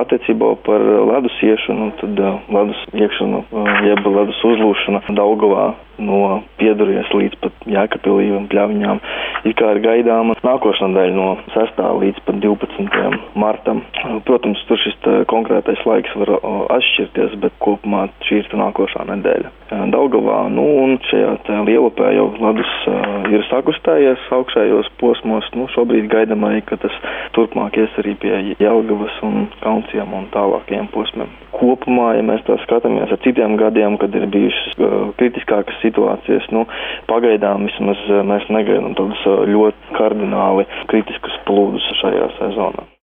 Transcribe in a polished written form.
Attiecībā par ledus iešanu, tad ledus iekšana, jeb ledus uzlūšana Daugavā no Pieduries līdz pat Jēkabpilī un Pļaviņām it kā ir gaidāma nākošā nedēļa no 6. līdz pat 12. martam. Protams, tur šis konkrētais laiks var atšķirties, bet kopumā šī ir nākošā nedēļa. Daugavā, un šajā Lielupē jau ledus ir sakustējies augšējos posmos. Šobrīd gaidām arī, ka tas turpmāk ies arī pie Jelgavas un Kaunciem un tālākajiem posmiem. Kopumā, ja mēs tā skatāmies ar citiem gadiem, kad ir bijušas kritiskākas situācijas, pagaidām vismaz mēs negaidām tādus ļoti kardināli kritiskus plūdus šajā sezonā.